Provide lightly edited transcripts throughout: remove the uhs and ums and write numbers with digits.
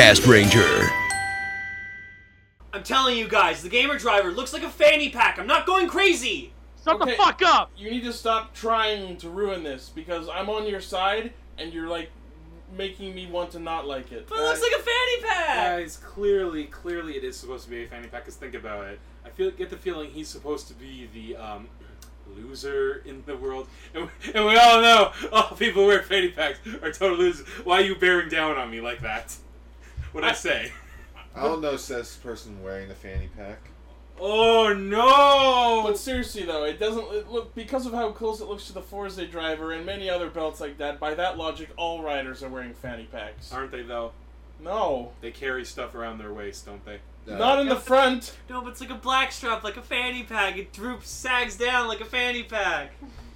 Cast Ranger. I'm telling you guys, the Gamer Driver looks like a fanny pack. I'm not going crazy. Shut the fuck up! You need to stop trying to ruin this, because I'm on your side, and you're, like, making me want to not like it. But it looks like a fanny pack! Guys, clearly it is supposed to be a fanny pack, because think about it. I get the feeling he's supposed to be the, loser in the world. And we all know all people who wear fanny packs are total losers. Why are you bearing down on me like that? What'd I say? I don't know, says the person wearing the fanny pack. Oh no! But seriously though, it doesn't look, because of how close it looks to the Forza Driver and many other belts like that. By that logic, all riders are wearing fanny packs. Aren't they though? No. They carry stuff around their waist, don't they? Not in the front. No, but it's like a black strap, like a fanny pack. It droops, sags down like a fanny pack.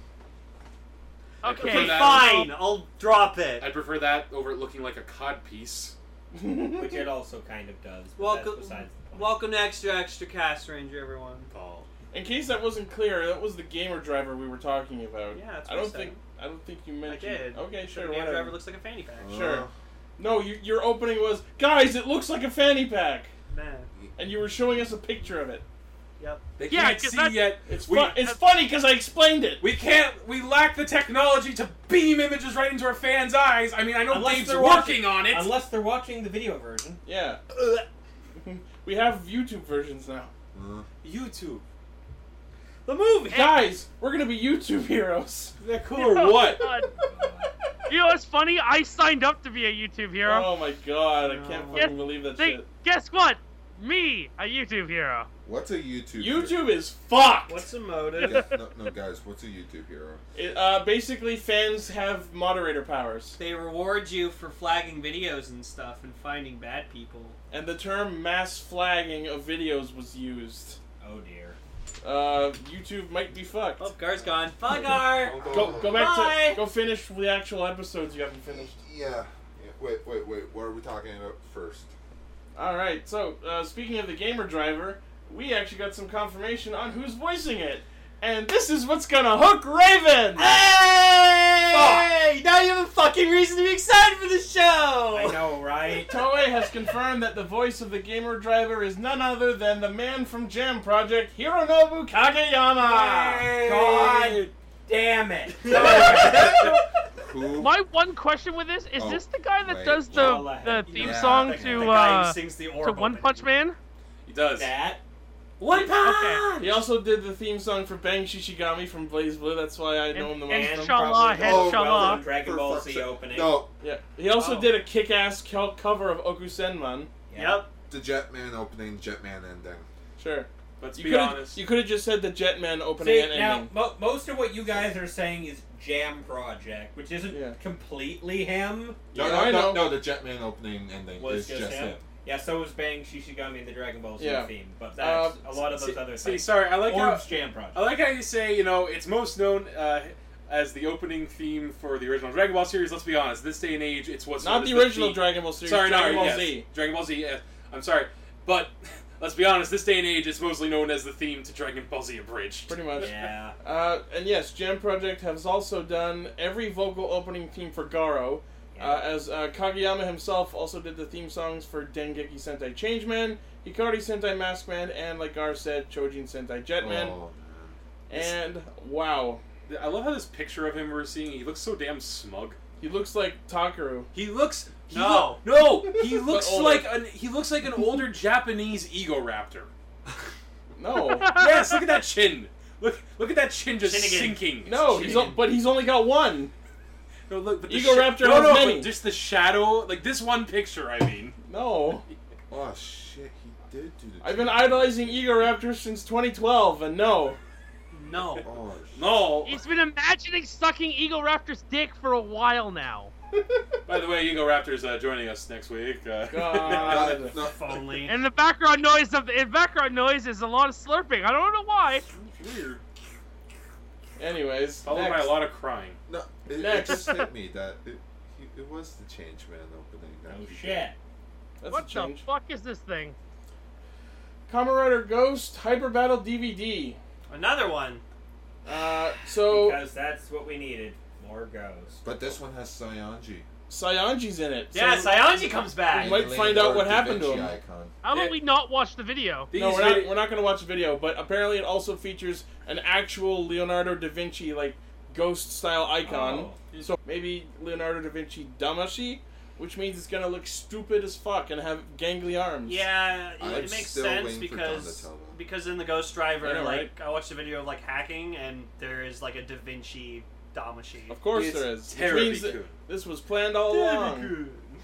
Okay, fine. I'll drop it. I'd prefer that over it looking like a cod piece. Which it also kind of does. Welcome, that's besides the point. welcome to Extra Cast Ranger, everyone. Paul. In case that wasn't clear, that was the Gamer Driver we were talking about. Yeah, that's I what don't I think you I mentioned. did. Okay, So sure. the Gamer Whatever. Driver looks like a fanny pack. Sure. No, your opening was, guys, it looks like a fanny pack, Man. and you were showing us a picture of it. Yep. They Yeah, can't 'cause see that's- yet. It's funny because I explained it. We lack the technology to beam images right into our fans' eyes. I mean, I know Unless Dave's they're working on it. Unless they're watching the video version. Yeah. We have YouTube versions now. YouTube. The movie. Guys, we're gonna be YouTube heroes. Is that cool or what? God. You know what's funny? I signed up to be a YouTube hero. Oh my god, I can't No. fucking believe that shit. Guess what? Me, a YouTube hero. What's a YouTube? YouTube is fucked. What's the motive? Yeah, no, guys. What's a YouTube hero? Basically, fans have moderator powers, They reward you for flagging videos and stuff and finding bad people. and the term mass flagging of videos was used. Oh dear. YouTube might be fucked. Oh, Gar's gone. Bye, Gar. Go back Bye. to go finish the actual episodes you haven't finished. Yeah. Wait. What are we talking about first? All right. So speaking of the Gamer Driver, we actually got some confirmation on who's voicing it, and this is what's gonna hook Raven. Hey! Now you have a fucking reason to be excited for the show! I know, right? Toei has confirmed that the voice of the Gamer Driver is none other than the man from Jam Project, Hironobu Kageyama. God damn it. Who? My one question with this is: this the guy that wait, does well, the theme yeah. song The to guy who sings the orb One opening. Punch Man? He does. That. One punch! He also did the theme song for Bang Shishigami from Blaze Blue. That's why I know him the most. And from. inshallah, Oh, inshallah. the Dragon For Ball fuck's Z sake. opening. No, Yeah. He also Oh. did a kick-ass cover of Okusenman. Yep. the Jetman opening, Jetman ending. Sure. Let's You be could've- honest. You could have just said the Jetman opening See, and now, ending. most of what you guys are saying is Jam Project, which isn't Yeah. completely him. No, Yeah, I no, know. no, the Jetman opening ending Was is just him. Yeah, so was Bang Shishigami and the Dragon Ball Z Yeah. theme, but that's a lot of those See, other see, things. sorry, I like how Orb's Jam Project. I like how you say, you know, it's most known as the opening theme for the original Dragon Ball series. Let's be honest, this day and age, it's what's known Not as the original theme. Dragon Ball series. Sorry, Dragon no, Ball yes. Z. Dragon Ball Z. I'm sorry, but let's be honest, this day and age, it's mostly known as the theme to Dragon Ball Z Abridged. Pretty much. Yeah. And yes, Jam Project has also done every vocal opening theme for Garo. As Kageyama himself also did the theme songs for Dengeki Sentai Changeman, Hikari Sentai Maskman, and like Gar said, Chojin Sentai Jetman. Oh, And wow, I love how this picture of him we're seeing. He looks so damn smug. he looks like Takaru. He looks. No. He looks older. like an older Japanese Egoraptor. No, Yes, look at that chin. Look at that chin just Chin again. sinking. no, Chin. but he's only got one. No, look, but the Egoraptor no, has no, many. but just the shadow, like this one picture. I mean, No, oh shit, he did do the. I've been idolizing Egoraptor since 2012, and no. No. Oh, no. He's been imagining sucking Eagle Raptor's dick for a while now. By the way, Egoraptor's joining us next week. God. no, If only. And the background noise is a lot of slurping. I don't know why. Weird. Anyways, Followed by next. a lot of crying. no, it Next. just hit me that it was the Changeman opening. That Oh he shit. That's What a the change. fuck is this thing? Kamen Rider Ghost Hyper Battle DVD. Another one. So Because that's what we needed. More ghosts. But this one has Sayanji. Saionji's in it. Yeah, so Saionji comes back. We might find out what happened to Da him. Vinci Icon. How about we not watch the video? No, we're not going to watch the video, but apparently it also features an actual Leonardo da Vinci, like, ghost-style icon. Oh. So maybe Leonardo da Vinci Damashi, which means it's going to look stupid as fuck and have gangly arms. Yeah, I'm it makes still sense waiting for because Donatello. in the Ghost Driver, I know, like I watched a video of like hacking, and there is like a Da Vinci Damashi. Of course It's there is. Which terribly means that cool. this was planned all along.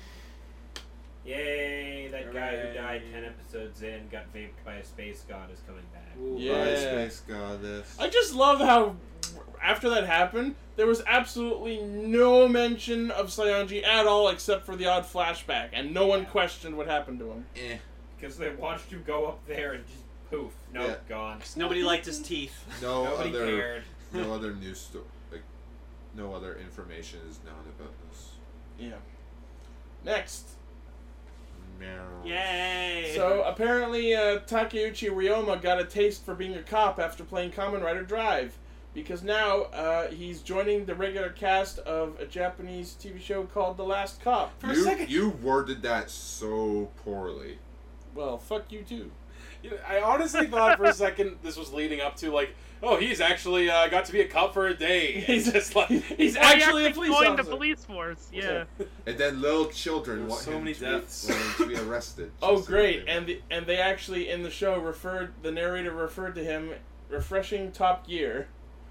Yay, that guy who Hooray. died 10 episodes in, got vaped by a space god is coming back. Ooh. Yeah. Bye, Space Goddess. I just love how, after that happened, there was absolutely no mention of Saionji at all except for the odd flashback, and no one questioned what happened to him. Eh. Because they watched you go up there and just poof. Nope, Yeah. gone. Nobody liked his teeth. No Nobody other, cared. no other news story, like, no other information is known about this. Yeah. Next. Meow. Yay! So apparently Takeuchi Ryoma got a taste for being a cop after playing Kamen Rider Drive, because now he's joining the regular cast of a Japanese TV show called The Last Cop. For a second. You worded that so poorly. Well, fuck you too. I honestly thought for a second this was leading up to like, oh, he's actually got to be a cop for a day. He's just like He's Oh, he actually a police joined officer. the police force. Yeah. And then little children There's want so him many to deaths. want him to be arrested. Oh, just so great! they- And they actually in the show the narrator referred to him refreshing Top Gear.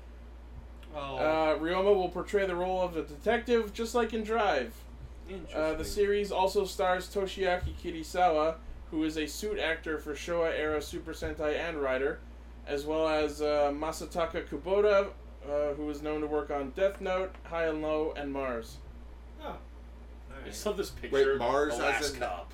Oh. Ryoma will portray the role of a detective, just like in Drive. The series also stars Toshiaki Kirisawa, who is a suit actor for Showa-era Super Sentai and Rider, as well as Masataka Kubota, who is known to work on Death Note, High and Low, and Mars. Oh. I Alright. just love this picture. Wait, of Mars the as last in- cop.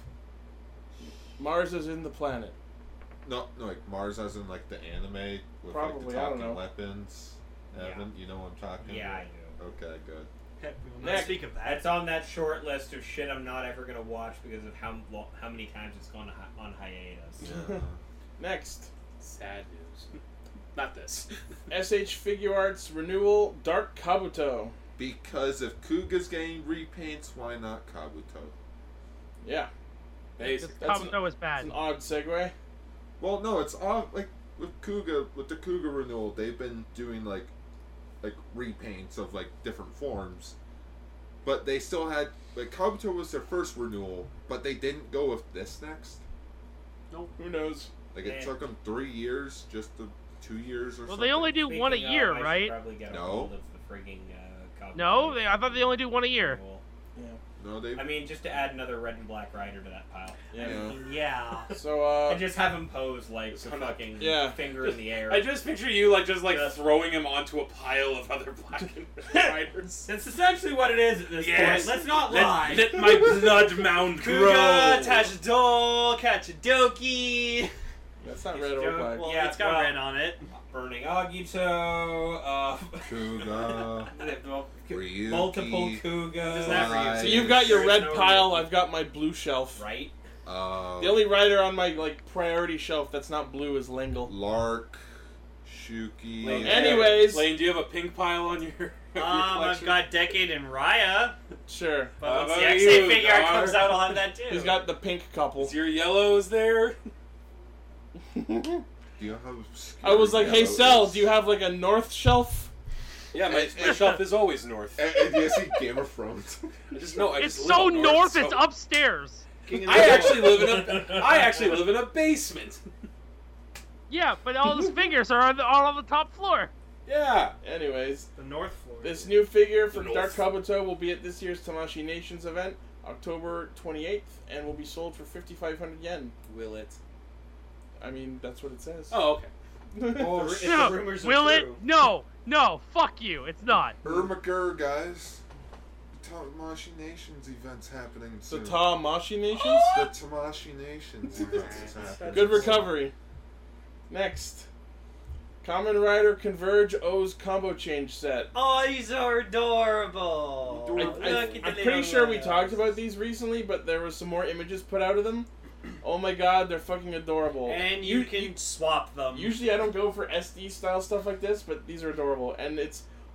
Mars is in the planet. No, like Mars as in like the anime with Probably, like the I don't talking know. weapons. Yeah. Evan, you know what I'm talking Yeah, I about? do. Okay, good. We will not Next. speak of that. That's on that short list of shit I'm not ever gonna watch because of how many times it's gone on hiatus. Yeah. Next, Sad news. Not this. SH Figure Arts renewal, Dark Kabuto. Because if Kuga's getting repaints, why not Kabuto? Yeah, Basically. That's Kabuto was it's bad. an odd segue. Well, no, it's all like with the Kuga renewal, they've been doing like repaints of like different forms, but they still had like Kabuto was their first renewal, but they didn't go with this next. Who knows? Like it Man. took them 3 years, just 2 years or Well, something. they only do one a Speaking of, year, I should right? Probably get a No. hold of the frigging Kabuto No, I thought they only do one a year. renewal. No, they. I mean, just to add another red and black rider to that pile. Yeah. Yeah. So And just have him pose like the Kinda- fucking Yeah. finger in the air. I just picture you like just Yes. throwing him onto a pile of other black and red riders. That's essentially what it is at this Yes. point. Let's not lie. Let my blood mound grow. Kuga, Tachidol, Kachidoki. that's not It's red a or joke. black. Well, Yeah, it's got well- red on it. Burning Agito, Kuga, Ryuki. multiple Kugas. Is that for you? So you've got your There's red no pile. reason. I've got my blue shelf. Right? The only rider on my priority shelf that's not blue is Lingle. Lark, Shuki. Lane, Anyways. Lane, do you have a pink pile on your? I've collection? got Decade and Raya. Sure. But How once the about XA you, figure art dog? comes out, I'll have that too. He's got the pink couple. Is your yellows there? Do you have? I was like, hey, Yellow Cell, is- do you have like a north shelf? Yeah, my shelf is always north. And you see Game of Thrones. I just know. I It's just live so up north, so- it's upstairs. I actually live in a. I actually live in a basement. Yeah, but all those figures are all on the top floor. Yeah. Anyways, The North Floor. this new figure for The Dark North. Kabuto will be at this year's Tamashi Nations event, October 28th, and will be sold for 5,500 yen. Will it? I mean, that's what it says. Oh, okay. If the No, rumors are will it? true. No, fuck you, it's not. Ermager, guys. Tamashi Nations event's happening The soon. Tamashi Nations? The Tamashi Nations events is happening. Good recovery. Next. Kamen Rider Converge O's combo change set. Oh, these are adorable. I- Look at the I'm little pretty sure we ones. talked about these recently, but there was some more images put out of them. Oh my god, they're fucking adorable. And you can swap them. Usually I don't go for SD style stuff like this, but these are adorable. And it's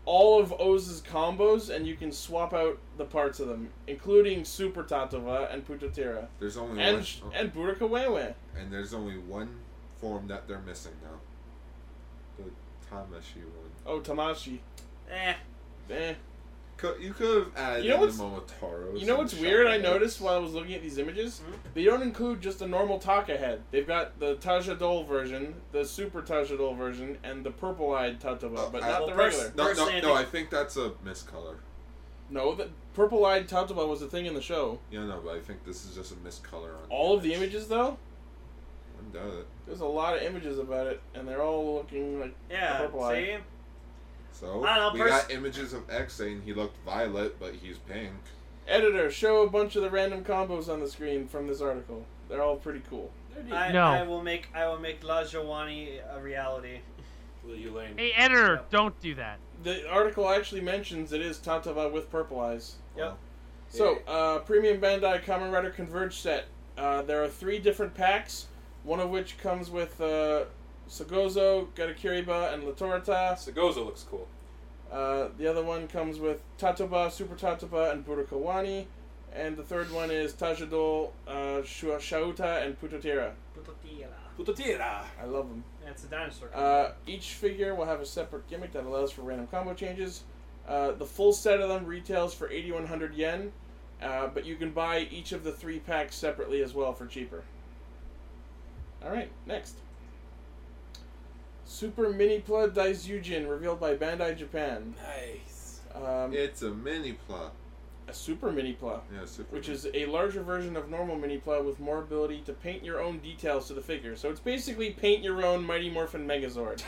all of Oz's combos, and you can swap out the parts of them, including Super Tatova and Putotira. There's only And, one. and Burakawewe. And there's only one form that they're missing now. The Tamashi one. Oh, Tamashi. Eh. Eh. You could have added You know in the what's- Momotaros. You know and what's weird? I Shaka noticed heads. while I was looking at these images, they don't include just a normal Taka head. They've got the Tajadol version, the Super Tajadol version, and the purple-eyed Tatova, but not well, the regular. No, Personally, no, I I think that's a miscolor. No, the purple-eyed Tatova was a thing in the show. Yeah, no, but I think this is just a miscolor on All of the image. images, though, Undoubted. there's a lot of images about it, and they're all looking like Yeah. purple-eyed. See. So I don't know, we got images of X saying he looked violet, but he's pink. Editor, show a bunch of the random combos on the screen from this article. They're all pretty cool. No. I will make La Giovanni a reality. Elaine. Hey, editor, Yep. don't do that. The article actually mentions it is Tatova with purple eyes. Yep. So, Premium Bandai Kamen Rider Converge set. There are 3 different packs, one of which comes with Sagozo, Gatakiriba, and Latorata. Sagozo looks cool. The other one comes with Tatoba, Super Tatoba, and Burakawani. And the third one is Tajadol, Shauta, and Putotira. Putotira. I love them. That's a dinosaur. Each figure will have a separate gimmick that allows for random combo changes. The full set of them retails for 8,100 yen, but you can buy each of the 3 packs separately as well for cheaper. Alright, next. Super Mini Pla Daizujin, revealed by Bandai Japan. Nice. It's a mini plot. A Super Mini Pla, Yeah, super. which is a larger version of normal Mini Pla with more ability to paint your own details to the figure. So it's basically paint your own Mighty Morphin Megazord.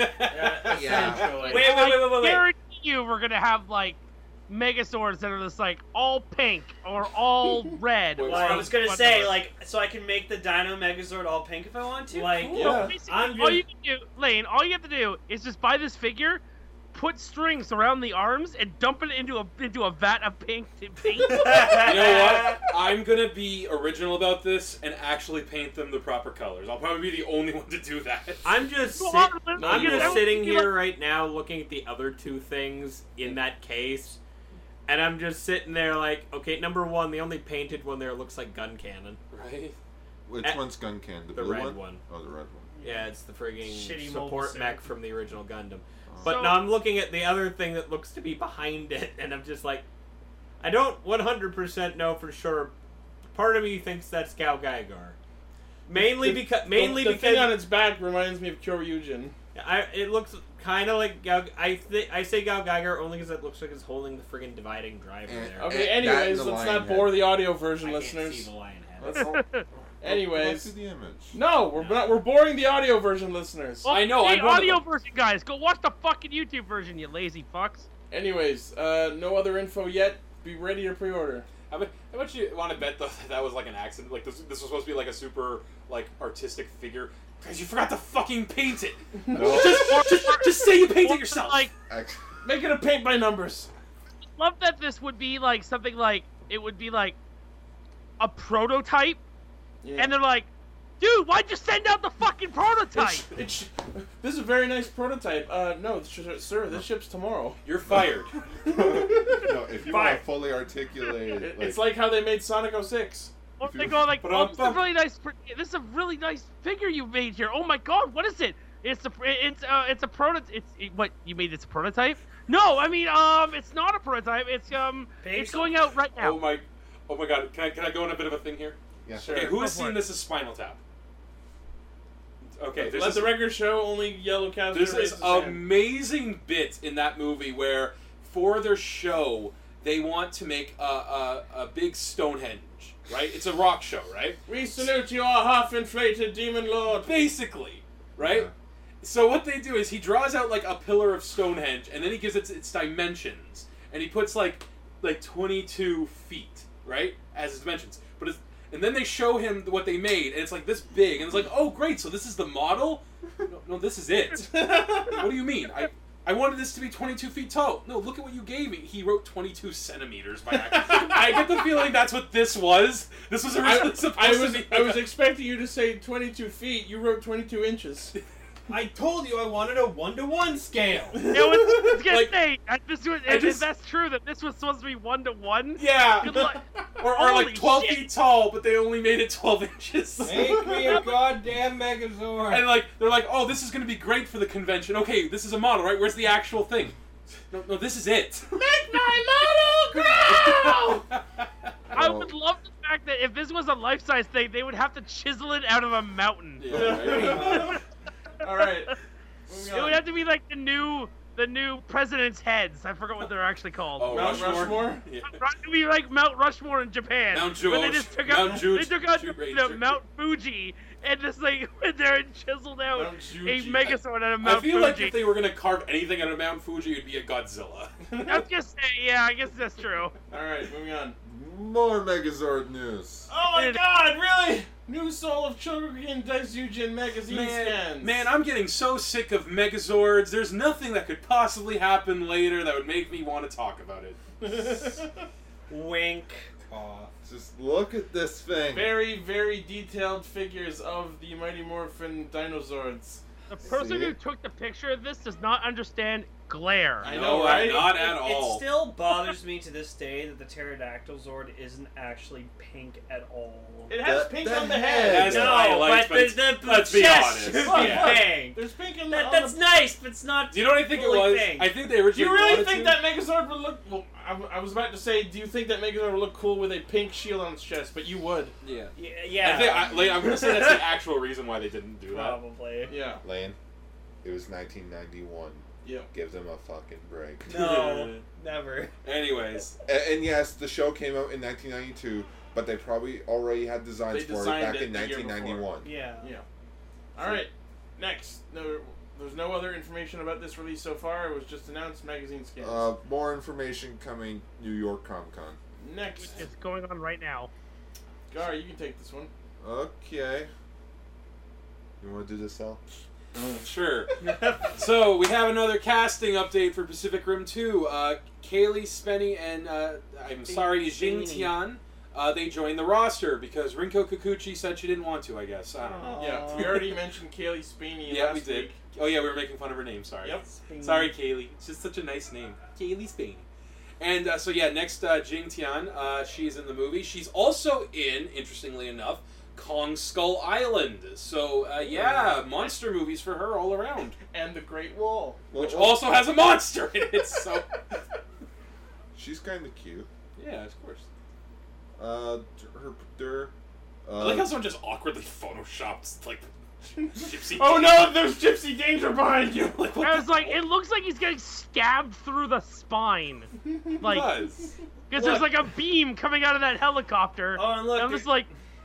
Essentially. I Wait. guarantee you we're gonna have like Megazords that are just like all pink or all red. Well, or Well, I was gonna say, whatever. like, so I can make the Dino Megazord all pink if I want to? Like, Cool. Yeah. basically, I'm all just- you can do, Lane, all you have to do is just buy this figure, put strings around the arms, and dump it into a vat of pink paint. You know what? I'm gonna be original about this and actually paint them the proper colors. I'll probably be the only one to do that. I'm just Well, sit- honestly, I'm you just know, sitting you here right now looking at the other 2 things in that case, and I'm just sitting there like, okay, number 1, the only painted one there looks like gun cannon. Right? Which Eh, one's Gun Can? The the blue red one? one. Oh, the red one. Yeah, it's the frigging Shitty mobile support suit. mech from the original Gundam. Oh. But So- now I'm looking at the other thing that looks to be behind it, and I'm just like, I don't 100% know for sure. Part of me thinks that's Gal Gaigar. Mainly because the thing on its back reminds me of Kyoryujin. it looks kind of like Gal. I say Gal Geiger only because it looks like it's holding the friggin' dividing drive in And- there. Okay, And that anyways, and the let's lion not head. bore the audio version, I can't see listeners. the lion head. Let's- Go anyways, back to the image. no, we're not. We're boring the audio version, listeners. I know, Hey, I'm one of audio them. version, guys. Go watch the fucking YouTube version, you lazy fucks. Anyways, no other info yet. Be ready to pre-order. How much you want to bet though that was like an accident? Like this was supposed to be like a super like artistic figure. Guys, you forgot to fucking paint it. No. Just say you painted Or, it yourself. Like, Actually, Make it a paint by numbers. love that this would be like something like it would be like a prototype, Yeah. and they're like, dude, why'd you send out the fucking prototype? This is a very nice prototype. No, sir, this ships tomorrow. You're fired. no, if you want Fine. to fully articulate, It's like how they made Sonic 06. Or they go like, But oh, this is a really nice figure you made here. Oh my god, what is it? It's a prototype. What you made? It's a prototype? No, I mean, it's not a prototype. It's Paste? going out right now. Oh my god. Can I go on a bit of a thing here? yeah, Sure. Okay, who has Go for seen it. this as Spinal Tap? Okay, Let the record show only Yellow Caster There's raises this his hand. amazing bit in that movie where, for their show, they want to make a big Stonehenge, right? It's a rock show, right? We salute your half-inflated demon lord. Basically, right? Yeah. So what they do is he draws out like a pillar of Stonehenge, and then he gives it its dimensions, and he puts like 22 feet, right, as his dimensions. But and then they show him what they made, and it's like this big, and it's like, oh great, so this is the model? No, this is it. What do you mean? I wanted this to be 22 feet tall. No, look at what you gave me. He wrote 22 centimeters by accident. I get the feeling that's what this was. This was originally supposed to be. I was expecting you to say 22 feet. You wrote 22 inches. I told you I wanted a 1-to-1 scale. I was gonna Like, say, if just- that's true, that this was supposed to be 1-to-1. Yeah. Good luck. Or Holy like 12 shit. feet tall, but they only made it 12 inches. Make me a goddamn Megazord. And like they're like, oh, this is gonna be great for the convention. Okay, this is a model, right? Where's the actual thing? No, this is it. Make my model grow! I Oh. would love the fact that if this was a life-size thing, they would have to chisel it out of a mountain. Yeah, right? All right. It would have to be like the new president's heads. I forgot what they're actually called. Oh, Mount Rushmore? Yeah. It would be like Mount Rushmore in Japan. Mount But they George, just took Mount out, Jude, they took out Jude the Ranger. Mount Fuji and just like went there and chiseled out Mount a Fuji. Megazord out of I Mount feel Fuji. like if they were gonna carve anything out of Mount Fuji, it'd be a Godzilla. I was just saying, yeah, I guess that's true. All right, moving on. More Megazord news. Oh my God! Really? New Soul of Chogokin Daisuken magazine scans. Man, I'm getting so sick of Megazords. There's nothing that could possibly happen later that would make me want to talk about it. Wink. Aw. Just look at this thing. Very, very detailed figures of the Mighty Morphin Dinozords. The person See? who took the picture of this does not understand glare. I No, know, right? Not at It all. still bothers me to this day that the Pterodactyl Zord isn't actually pink at all. It has That- pink that on the head. head. It has No, highlights, but but the let's be chest honest. should be Yeah. pink. There's pink on That's the... nice, but it's not. Do you know what I think it fully was? pink. I think they Do originally you really wanted think to. that Megazord would look... Well, I was about to say, do you think that Megazord would look cool with a pink shield on its chest? But you would. Yeah. Yeah. I'm going to say that's the actual reason why they didn't do that. Probably. Yeah. Lane, it was 1991. Yeah. Give them a fucking break. No, never. Anyways. And yes, the show came out in 1992, but they probably already had designs They for it designed back it in the year before. 1991. Yeah. Yeah. All right. Next. No, there's no other information about this release so far. It was just announced magazine scans. More information coming New York Comic Con. Next. It's going on right now. Gar, you can take this one. Okay. You want to do this, Al? Sure. So, we have another casting update for Pacific Rim 2. Kaylee Spenny and, I'm sorry, Jing Tian, they joined the roster because Rinko Kikuchi said she didn't want to, I guess. I don't know. Yeah, we already mentioned Kaylee Spaney Yeah, last we did. week. Oh, yeah, we were making fun of her name, sorry. Yep. Sorry, Kaylee. It's just such a nice name. Kaylee Spaney. And so, yeah, next, Jing Tian. She's in the movie. She's also in, interestingly enough, Kong Skull Island. So, yeah, monster movies for her all around. And the Great Wall. Which also has a monster in it, so... She's kind of cute. Yeah, of course. I I like how someone just awkwardly photoshopped, like, Gypsy. Oh no, there's Gypsy Danger behind you! Like, what I the was like, hell? it looks like he's getting stabbed through the spine. Like, does. because there's like a beam coming out of that helicopter. Oh, and look. I'm just like,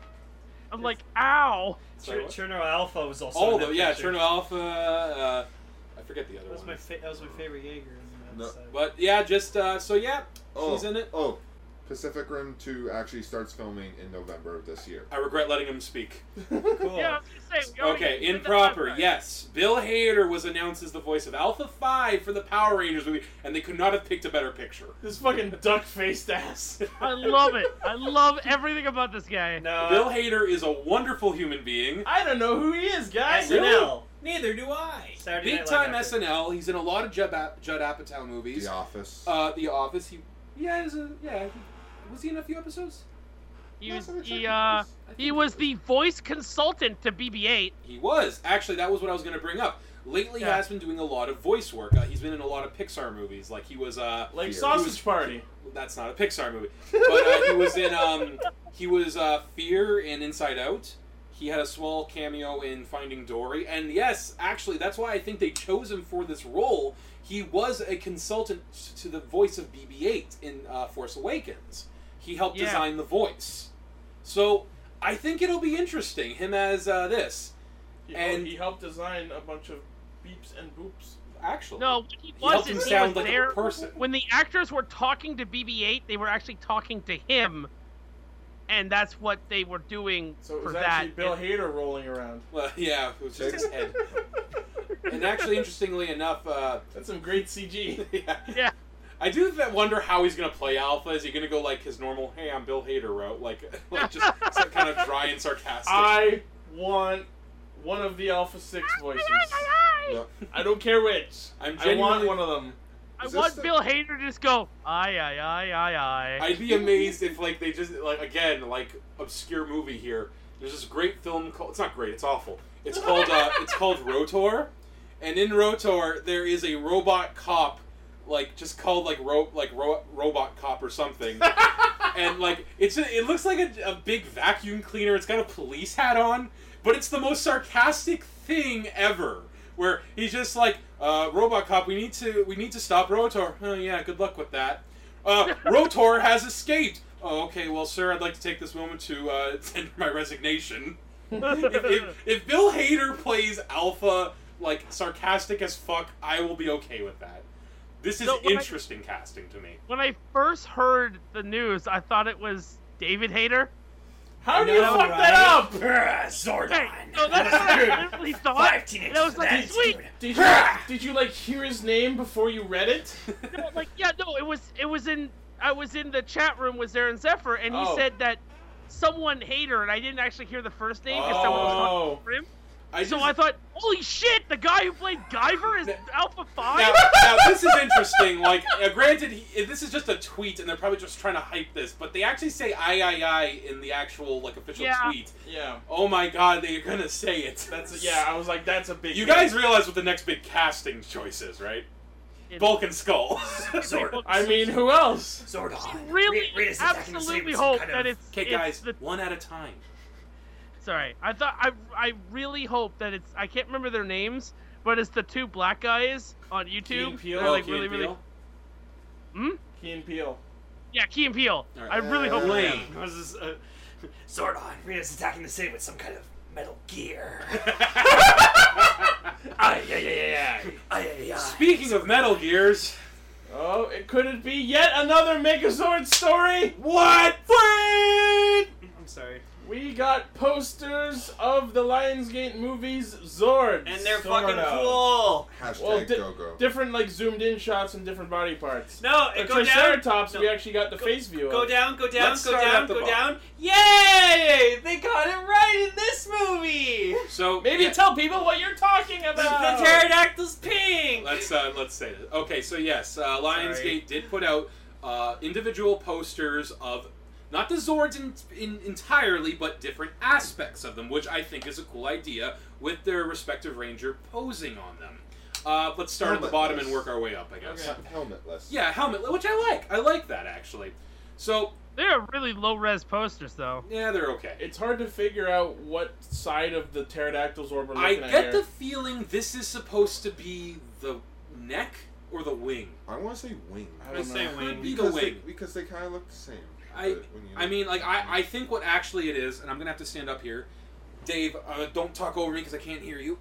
ow. Sorry, what? Cherno Alpha was also. Oh, in that yeah, picture. Cherno Alpha, I forget the other That was one. that was my favorite Jaeger. In that No. set. But, yeah, just, so, yeah, she's in it. Oh, Pacific Rim 2 actually starts filming in November of this year. I regret letting him speak. Cool. Yeah, I was gonna say. we already Okay, did that improper, last yes. Bill Hader was announced as the voice of Alpha 5 for the Power Rangers movie, and they could not have picked a better picture. This fucking duck-faced ass. time. I love it. I love everything about this guy. No. Bill Hader is a wonderful human being. I don't know who he is, guys. SNL. Neither do I. Saturday Big Night time Live actor. SNL. He's in a lot of Judd Apatow movies. The Office. The Office. Was he in a few episodes? He was, Yes, he, I think he was the voice consultant to BB-8. He was. Actually, that was what I was going to bring up. Lately, he Yeah. has been doing a lot of voice work. He's been in a lot of Pixar movies. Like, he was, Like Fear. Sausage Party. that's not a Pixar movie. But he was in, Fear in Inside Out. He had a small cameo in Finding Dory. And yes, actually, that's why I think they chose him for this role. He was a consultant to the voice of BB-8 in Force Awakens. He helped Yeah. design the voice. So, I think it'll be interesting, him as this. And- He helped design a bunch of beeps and boops. Actually. No, what he helped was him is he sound was like there a person. when the actors were talking to BB-8. They were actually talking to him, and that's what they were doing So it for was that. actually Bill Hader rolling around. Well, yeah, it was just his head. And actually, interestingly enough, That's some great CG. yeah. Yeah. I do wonder how he's gonna play Alpha. Is he gonna go like his normal, "Hey, I'm Bill Hader" route, like just kind of dry and sarcastic? I want one of the Alpha 6 voices. Yep. I don't care which. I'm I want genuinely- one of them. I Is want this Bill Hader to just go, aye. I'd be amazed if like they just like again like obscure movie here. There's this great film called. It's not great. It's awful. It's called Rotor, and in Rotor there is a robot cop, like just called like Robot Cop or something, and like it looks like a big vacuum cleaner. It's got a police hat on, but it's the most sarcastic thing ever. Where he's just like, Robot Cop, we need to stop Rotor. Oh yeah, good luck with that. Rotor has escaped. Oh, okay, well, sir, I'd like to take this moment to tender my resignation. if Bill Hader plays Alpha, like, sarcastic as fuck, I will be okay with that. This is So when interesting casting to me. When I first heard the news, I thought it was David Hader. How do you know, fuck right? that up? Zordon. Hey, no, that's what I literally thought. 5 teenagers And I was like, with sweet. attitude. Did you like hear his name before you read it? No, like, yeah, no, it was in. I was in the chat room with Zarin Zephyr, and he Oh. said that someone Hader, and I didn't actually hear the first name because someone was talking for him. So I thought, holy shit, the guy who played Guyver is Alpha 5? Now, this is interesting. Like, granted, this is just a tweet, and they're probably just trying to hype this, but they actually say "I" in the actual like official Yeah. tweet. Yeah. Oh my god, they're gonna say it. Yeah, I was like, that's a big You hit. guys realize what the next big casting choice is, right? Bulk and Skull. Zordon. I mean, who else? Zordon. really, Rita's attacking the absolutely Sabres, hope kind that of- it's. Okay, it's guys, the, one at a time. sorry, I really hope that it's. I can't remember their names, but it's the two black guys on Key YouTube. and Peele? They're like Key really, and really. Peele? Hmm? Key and Peele. Yeah, Key and Peele. All right. I really hope. Lame. This is, Zordon. Rita's attacking the city with some kind of metal gear. Ay. Speaking of Metal Gears, Oh, could it be yet another Megazord story? what? I'm sorry. We got posters of the Lionsgate movies Zords. And they're Sort fucking of. cool. Hashtag Well, go-go. different like zoomed in shots and different body parts. No, For go down. Triceratops, No. we actually got the face view Go of. down, go down, Let's go start down, at the go bottom. down. Yay! They got it right in this movie. So Maybe yeah, tell people what you're talking about. The pterodactyl's pink. let's say this. Okay, so yes, Lionsgate did put out individual posters of not the Zords in entirely, but different aspects of them, which I think is a cool idea with their respective ranger posing on them. Let's start at the bottom and work our way up, I guess. Helmetless. Yeah, helmet, which I like. I like that actually. So They're really low res posters, though. yeah, they're okay. It's hard to figure out what side of the pterodactyl Zord we're I looking at get here. the feeling this is supposed to be the neck or the wing. I want to say wing. I don't know. Could be the Because wing. because they kind of look the same. I But when you- I mean, like, I think what actually it is, and I'm going to have to stand up here. Dave, don't talk over me because I can't hear you.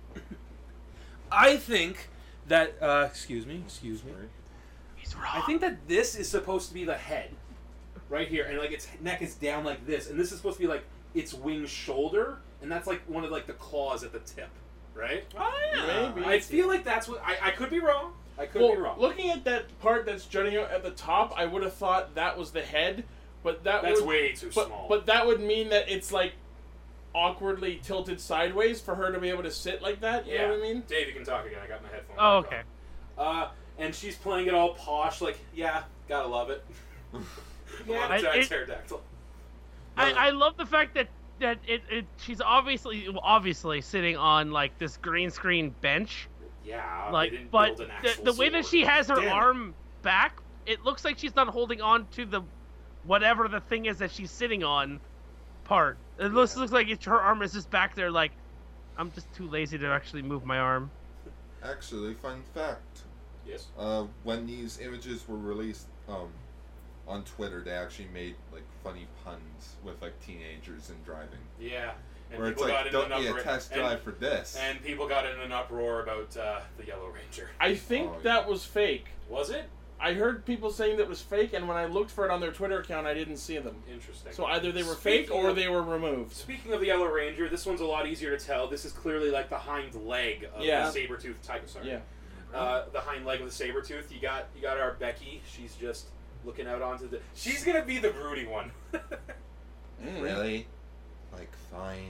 I think that, excuse me. He's wrong. I think that this is supposed to be the head. Right here. And, like, its neck is down like this. And this is supposed to be, like, its wing shoulder. And that's, like, one of, like, the claws at the tip. Right? Oh yeah. Maybe. I feel like that's what... I could be wrong. I could Well, be wrong. looking at that part that's jutting out at the top, I would have thought that was the head, but That's would, way too but, small. But that would mean that it's like awkwardly tilted sideways for her to be able to sit like that. You know what I mean? Dave, you can talk again. I got my headphones. Oh, back okay. on. And she's playing it all posh, like, yeah, gotta love it. Yeah, Love that it- pterodactyl. I love the fact that she's obviously sitting on like this green screen bench, Yeah, they like, didn't but build an actual the way that sword. she has her Damn it. arm back, it looks like she's not holding on to the whatever the thing is that she's sitting on part. It looks like her arm is just back there, like I'm just too lazy to actually move my arm. Actually, fun fact. Yes. When these images were released on Twitter, they actually made like funny puns with like teenagers and driving. Yeah. And Where it's people got like, in don't an need a uproar. test drive for this. And people got in an uproar about the Yellow Ranger. I think Oh, yeah. that was fake. Was it? I heard people saying that was fake, and when I looked for it on their Twitter account, I didn't see them. Interesting. So either they were fake Speaking or of- they were removed. Speaking of the Yellow Ranger, this one's a lot easier to tell. This is clearly like the hind leg of Yeah. the saber-toothed tiger. Sorry. Yeah. The hind leg of the saber-tooth. You got our Becky. She's just looking out onto the... She's gonna be the broody one. Really? Like, fine.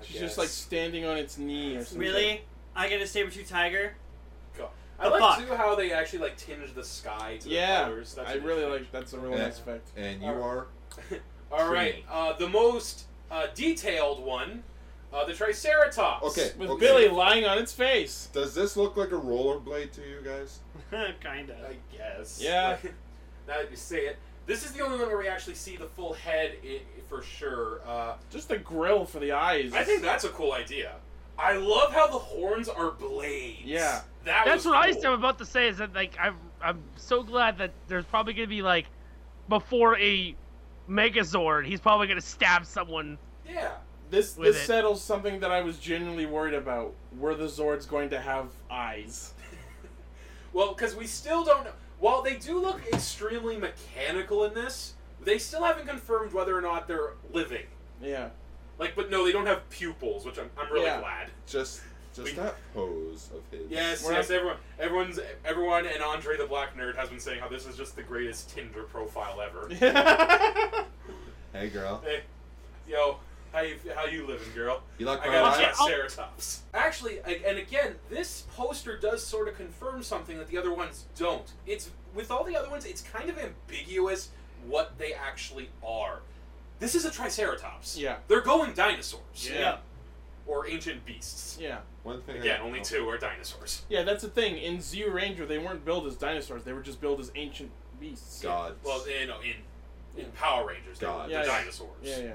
She's just like standing on its knee or something. Really? I get a saber-tooth tiger? I The like fuck? too how they actually like tinge the sky to the Yeah, colors. That's I an really interesting- like. That's a really nice effect. And you are All right, the most detailed one, the Triceratops. okay. With okay. Billy lying on its face. Does this look like a rollerblade to you guys? Kinda. I guess. Yeah. Now that you say it, this is the only one where we actually see the full head for sure. Just the grill for the eyes. I think that's a cool idea. I love how the horns are blades. Yeah. That's was what I cool. was about to say. Is that like I'm so glad that there's probably gonna be like before a Megazord, he's probably gonna stab someone. Yeah. This with this it. settles something that I was genuinely worried about. Were the Zords going to have eyes? Well, because we still don't know. While they do look extremely mechanical in this, they still haven't confirmed whether or not they're living. Yeah. Like, but no, they don't have pupils, which I'm really Yeah. glad. Just We- that pose of his. Yes, We're yes, everyone, and Andre the Black Nerd has been saying how this is just the greatest Tinder profile ever. Hey, girl. Hey, yo, how you living, girl? You like I my got a life? Triceratops. Actually, and again, this poster does sort of confirm something that the other ones don't. It's with all the other ones, it's kind of ambiguous what they actually are. This is a Triceratops. Yeah. They're going dinosaurs. Yeah. Or ancient beasts. Yeah. One thing. Again, only two are dinosaurs. Yeah, that's the thing. In Zeo Ranger, they weren't billed as dinosaurs. They were just billed as ancient beasts. God. Well, in Power Rangers, they're God. Yeah, yeah. dinosaurs. Yeah.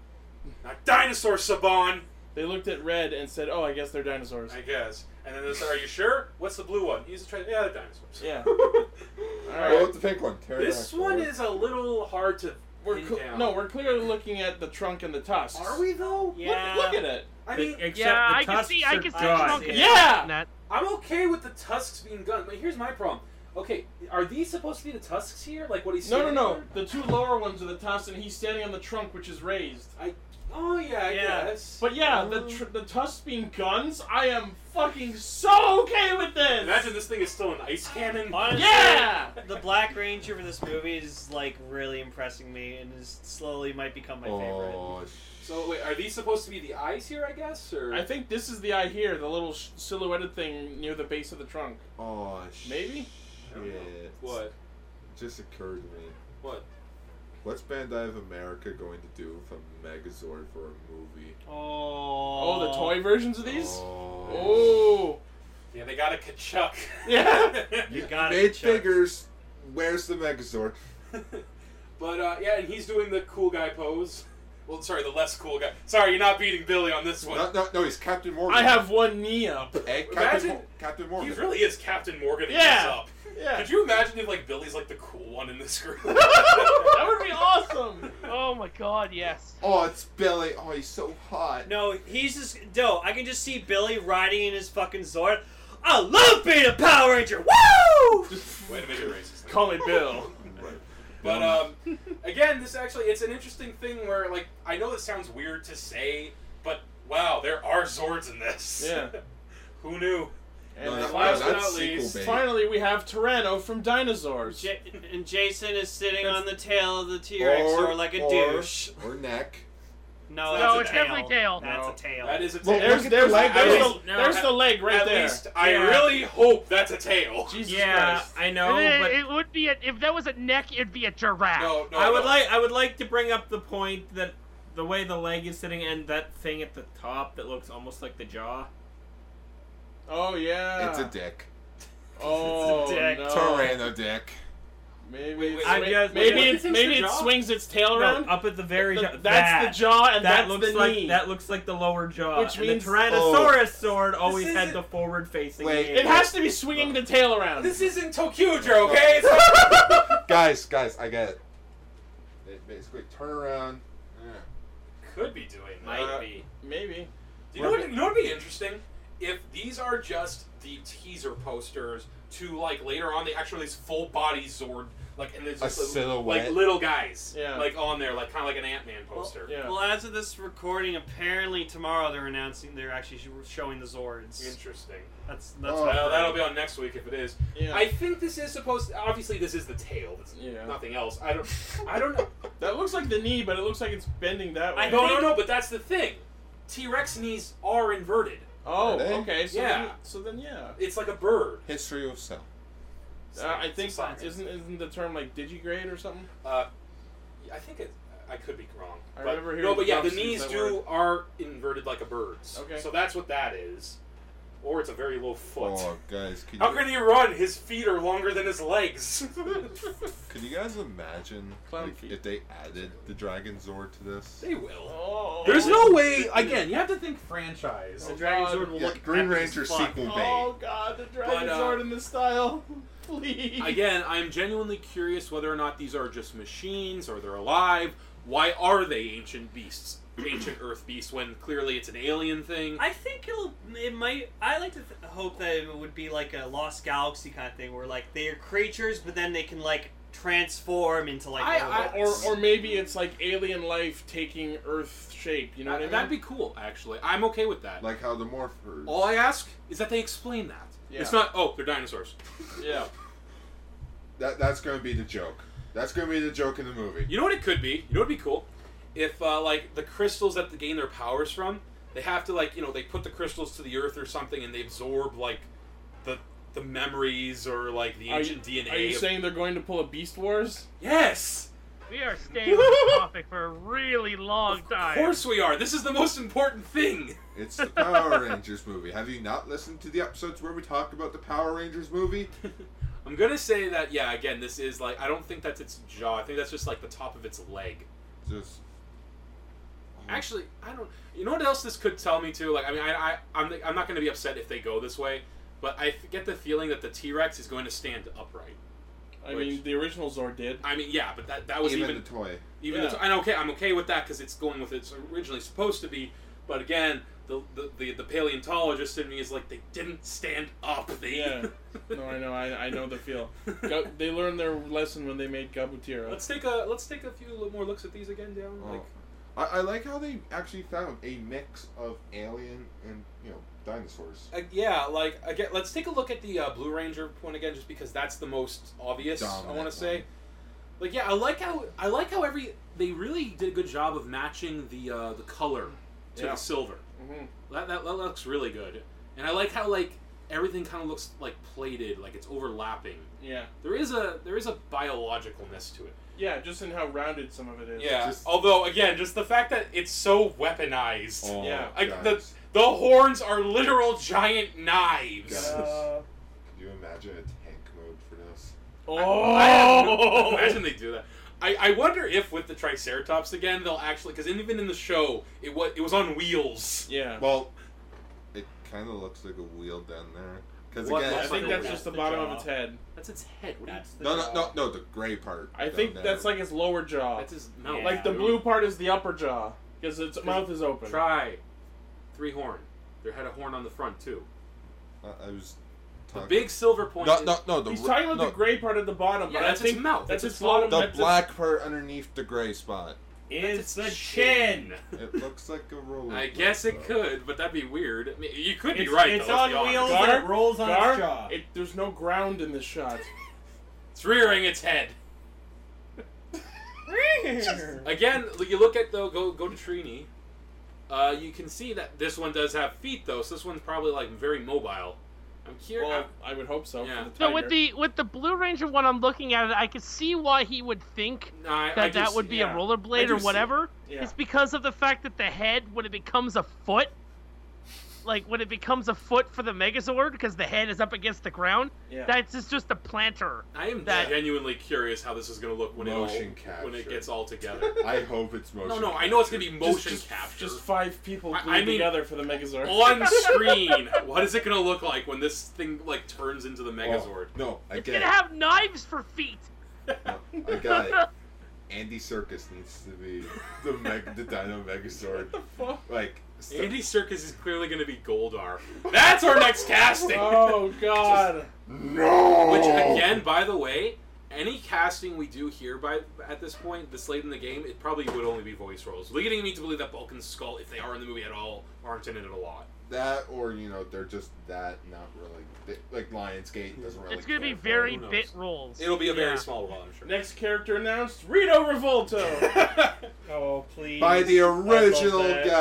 Not dinosaurs, Saban! They looked at Red and said, "Oh, I guess they're dinosaurs." I guess. And then they said, are you sure? What's the blue one? He's a yeah, they're dinosaurs. Yeah. All All right. right. The pink one. Tear it This back one forward. is a little hard to pin down. No, we're clearly looking at the trunk and the tusks. Are we though? Yeah. Look at it. I mean, Except Yeah, the I can tusks see. I are can see jaws. Trunk and Yeah! that. I'm okay with the tusks being guns, but here's my problem. Okay, are these supposed to be the tusks here? Like what he's No. standing on? The two lower ones are the tusks, and he's standing on the trunk, which is raised. Oh yeah, I Yeah. guess. But yeah, the tusks being guns, I am fucking so okay with this. Imagine this thing is still an ice cannon. Honestly, Yeah! the Black Ranger for this movie is like really impressing me, and is slowly might become my favorite. Oh, So wait, are these supposed to be the eyes here? I guess, or I think this is the eye here, the little silhouetted thing near the base of the trunk. oh, Maybe? shit. what? Just occurred to me. What? What's Bandai of America going to do with a Megazord for a movie? Oh, the toy versions of these? Oh. Oh. Yeah, they got a Kachuk. Yeah. You got Made it, Chuck. figures. Where's the Megazord? But yeah, and he's doing the cool guy pose. Well, sorry, the less cool guy. Sorry, you're not beating Billy on this one. No, he's Captain Morgan. I have one knee up. Hey, Imagine- Captain He Morgan. really is Captain Morgan. Yeah. Yeah. Up. Yeah. Could you imagine if like Billy's like the cool one in this group? That would be awesome. Oh my God, yes. Oh, it's Billy. Oh, he's so hot. No, he's just no. I can just see Billy riding in his fucking Zord. I love being a Power Ranger. Woo! Way to make it racist. Call me Bill. But again, this actually it's an interesting thing where like I know this sounds weird to say, but wow, there are Zords in this. Yeah. Who knew? And No, last but that's not sequel, least, baby. finally, we have Tyranno from Dinosaurs. And Jason is sitting on the tail of the T-Rex or like a douche. Or neck. No, No, that's a it's tail. definitely tail. That's No. a tail. That is a Well, tail. look at the leg. There's the leg right At there. least I Yeah. really hope that's a tail. Jesus Yeah, Christ. I know, but it would be if that was a neck, it'd be a giraffe. No, no. I no. would like to bring up the point that the way the leg is sitting and that thing at the top that looks almost like the jaw. Oh yeah. It's a dick. Oh It's a dick. no. Tyranno dick. Maybe Wait, it's I swing- just- maybe wait, it's what? maybe it It's the jaw? swings its tail No, around. up at the very The- jaw. that's the jaw and that that's looks the like knee. that looks like the lower jaw. Which and means- the Tyrannosaurus sword always had isn't- the forward facing. Wait, It has to be swinging the tail around. This isn't Tokyo, okay? It's guys, I get it. They basically turn around. could be doing that. might be. Maybe. You know what would be interesting? If these are just the teaser posters to like later on they actually release full body Zord like and there's A just silhouette. like little guys Yeah. like on there like kind of like an Ant-Man poster. Yeah. Well, as of this recording, apparently tomorrow they're actually showing the Zords. Interesting. That's Oh. what Well, that'll be on next week if it is. Yeah. I think this is supposed. Obviously, this is the tail. It's Yeah. nothing else. I don't know. That looks like the knee, but it looks like it's bending that way. I No, think- no, no. But that's the thing. T-Rex knees are inverted. Oh, Are they? okay. So Yeah. yeah. It's like a bird. History of Cell. I think Science. isn't the term like digigrade or something? I think I could be wrong. I But- remember hearing no, but yeah, the Buffs use knees that are inverted like a bird's. Okay. So that's what that is. Or it's a very low foot. Oh, guys, could How you, can he run? His feet are longer than his legs. could you guys imagine Clown like, feet. if they added the Dragon Zord to this? They will. Oh. There's no way. Again, you have to think franchise. Oh, the Dragon God. Zord will Yeah, look Green epic as Ranger fuck. sequel Oh God, the Dragon But, Zord in this style, please. Again, I'm genuinely curious whether or not these are just machines or they're alive. Why are they ancient beasts, ancient Earth beasts, when clearly it's an alien thing? I think it might. I like to hope that it would be like a Lost Galaxy kind of thing, where like they are creatures, but then they can like transform into like. or maybe it's like alien life taking Earth shape. You know what I mean? That'd be cool, actually. I'm okay with that. Like how the Morphers. All I ask is that they explain that. Yeah. It's not, oh, they're dinosaurs. Yeah. That's going to be the joke. That's going to be the joke in the movie. You know what it could be? You know what would be cool? If, like, the crystals that they gain their powers from, they have to, like, they put the crystals to the Earth or something and they absorb, like, the memories or, like, the ancient DNA. Are you of- saying they're going to pull a Beast Wars? Yes! We are staying on this topic for a really long time. Of course we are. This is the most important thing. It's the Power Rangers movie. Have you not listened to the episodes where we talk about the Power Rangers movie? I'm gonna say that, yeah, again, this is, like, I don't think that's its jaw. I think that's just, like, the top of its leg. Just. Actually, I don't. You know what else this could tell me too? Like, I mean, I'm not going to be upset if they go this way, but I get the feeling that the T-Rex is going to stand upright. I mean, the original Zord did. I mean, yeah, but that was even the toy. even. Yeah. I'm okay with that because it's going with it's originally supposed to be. But again, the paleontologist in me is like they didn't stand up. They Yeah. No, I know. I know the feel. They learned their lesson when they made Gabutira. Let's take a few more looks at these again, down. Oh. Like, I like how they actually found a mix of alien and dinosaurs. yeah, like again, let's take a look at the Blue Ranger one again, just because that's the most obvious. I Dominant want to say, one. like, yeah, I like how they really did a good job of matching the color to Yeah. the silver. Mm-hmm. That looks really good, and I like how like everything kind of looks like plated, like it's overlapping. Yeah. There is a biologicalness to it. Yeah, just in how rounded some of it is. Yeah. Just- Although again, just the fact that it's so weaponized. Oh, Yeah. Like guys. the horns are literal giant knives. Guys. Uh, Could you imagine a tank mode for this? oh! Imagine they do that. I wonder if with the Triceratops again they'll actually, because even in the show it was on wheels. Yeah. Well, it kind of looks like a wheel down there. Because What again, I looks think like that's a- just the the bottom jaw. of its head. That's its head. What do you- That's the no, jaw. no, the gray part. I down think there. that's like its lower jaw. That's his mouth. Yeah. Like the blue part is the upper jaw because its mouth is open. Try 3 horn. There had a horn on the front too. I was The talking. big silver point. No, is- no. The He's talking about no, the gray part at the bottom. Yeah, but that's I think its mouth. That's That's its its bottom. bottom. the that's black part underneath the gray spot. It's the That's chin. It looks like a roller. I guess it coaster. could, but that'd be weird. I mean, you could be It's, right. it's though, let's on be honest. wheels Gar- and it rolls on Gar, its jaw. there's no ground in this shot. It's rearing its head. Again, you look at go to Trini. You can see that this one does have feet though, so this one's probably like very mobile. I'm curious. Well, I would hope so. Yeah. For the No, tiger. with the Blue Ranger one, I'm looking at it. I can see why he would think that would be yeah. a I rollerblade do or see whatever. Yeah. It's because of the fact that the head, when it becomes a foot, like when it becomes a foot for the Megazord, because the head is up against the ground, Yeah. that's just a planter. I am that- genuinely curious how this is going to look when Motion when it capture. gets all together. I hope it's motion. No, I know it's going to be capture. motion capture. Just 5 people I- glued I mean- together for the Megazord. on screen. What is it going to look like when this thing like turns into the Megazord? Oh, no, I It's get gonna it. have knives for feet. I got it. Andy Serkis needs to be the Dino Megazord. Like, Andy Serkis is clearly going to be Goldar. That's our next casting. Oh God! no. Which again, by the way, any casting we do here at this point, this late in the game, it probably would only be voice roles, leading me to believe that Bulk and Skull, if they are in the movie at all, aren't in it a lot. That, or they're just that not really like Lionsgate doesn't really. It's gonna be care for very Who knows? bit roles. It'll be a very Yeah. small role, I'm sure. Next character announced: Rito Revolto. Oh, please. by the I love original that. guy.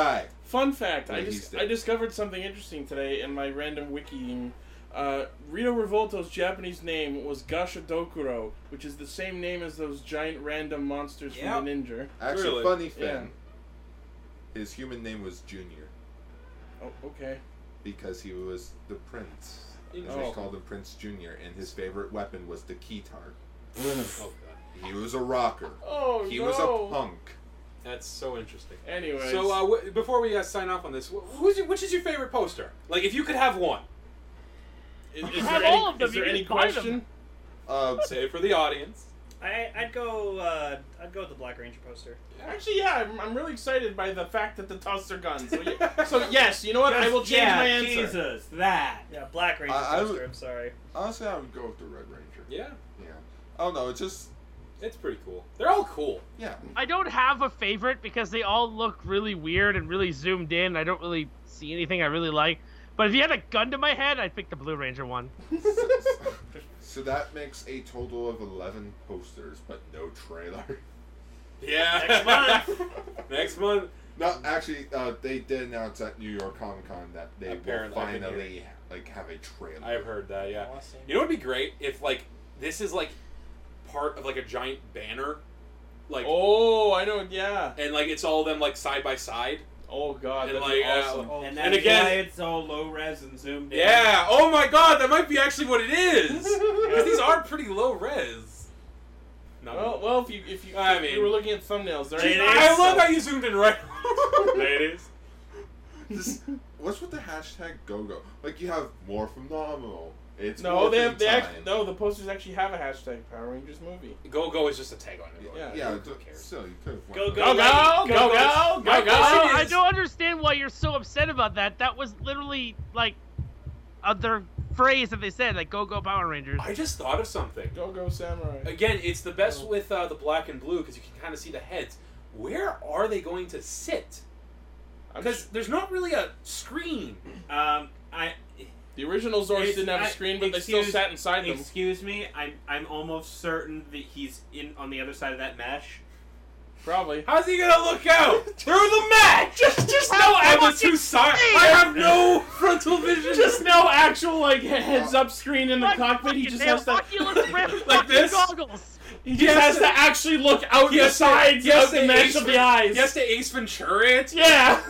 Fun fact: Yeah, I he's dead. I discovered something interesting today in my random wikiing. Rito Revolto's Japanese name was Gasha Dokuro, which is the same name as those giant random monsters from the Ninja. Actually, Really? funny thing. His human name was Junior Oh, okay. because he was the prince. And Interesting. they called him Prince Junior, and his favorite weapon was the keytar. Oh, God. He was a rocker. Oh He no. was a punk. That's so interesting. Anyways. So, before we sign off on this, which is your favorite poster? Like, if you could have one, is Have there all any, of them, is there you any can buy them. question? say it for the audience. I'd go with the Black Ranger poster. Actually, yeah, I'm really excited by the fact that the toss their guns. So, so yes, you know what? I will change yeah, my answer. Jesus, that. Yeah, Black Ranger I poster. would- I'm sorry. Honestly, I would go with the Red Ranger. Yeah, Yeah. Oh no, it's just it's pretty cool. They're all cool. yeah. I don't have a favorite because they all look really weird and really zoomed in. I don't really see anything I really like. But if you had a gun to my head, I'd pick the Blue Ranger one. So that makes a total of 11 posters, but no trailer. Yeah. Next month. Next month. No, actually, they did announce at New York Comic Con that they Apparently, will I've been finally have a trailer. I've heard that. Yeah. Awesome. You know what would be great if this is part of a giant banner, Oh, I know. Yeah. and it's all them side by side. Oh God, And, that'd like, be awesome. And And that's again- why it's all low res and zoomed in. Yeah. Oh my God, that might be actually what it is. Because these are pretty low res. Not Well, if you I if mean- you were looking at thumbnails, there. I love how you zoomed in right. Ladies. Just, what's with the hashtag GoGo? Like, you have more phenomenal. It's No, more they than have. They time. actually, no, the posters actually have a hashtag Power Rangers movie. Go is just a tagline. Yeah. Yeah, Who cares? still, you could have Go, went- go. Go go go go go go! I don't understand why you're so upset about that. That was literally their phrase that they said, "Go go Power Rangers." I just thought of something. Go go samurai. Again, it's the best with the black and blue because you can kind of see the heads. Where are they going to sit? I'm Because there's not really a screen. The original Zords It's- didn't have a I- screen, but they still excuse- sat inside them. Excuse me, I'm almost certain that he's in on the other side of that mesh. Probably. How's he gonna look out through the mat? Just no. I have the two sides. I have no frontal vision. Just no actual heads up screen in the cockpit. He just has to. Oculus Rift Like fucking this? goggles. He just has to actually look out the sides of the mesh of the eyes. He has to Ace Ventura it. Yeah.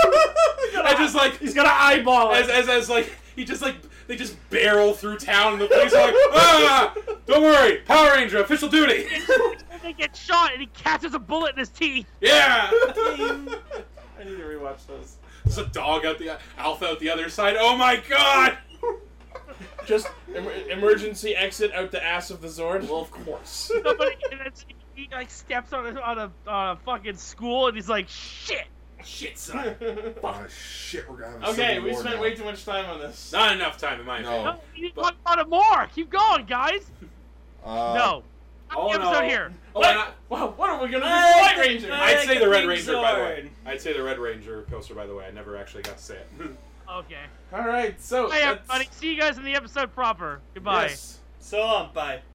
I just He's got to eyeball it. as he just they just barrel through town and the police are like, ah, don't worry, Power Ranger, official duty. And they get shot, and he catches a bullet in his teeth. Yeah. I need to rewatch those. There's a dog out the alpha out the other side. Oh my God. Just emergency exit out the ass of the Zord. Well, of course. Somebody, and then he steps on a fucking school, and he's like, "Shit." Shit, son. Oh shit, we're gonna have a Okay, civil we war spent now. way too much time on this. Not enough time in my No. opinion. No, you need to talk about it more. Keep going, guys. All No. all The in episode all- here. Oh, What? and Wow, what are we gonna do for White Ranger? I'd say the Red Big Ranger, by the way. Zord. I'd say the Red Ranger poster, by the way. I never actually got to say it. Okay. All right, so Bye, that's- everybody. See you guys in the episode proper. Goodbye. Yes. So long. Bye.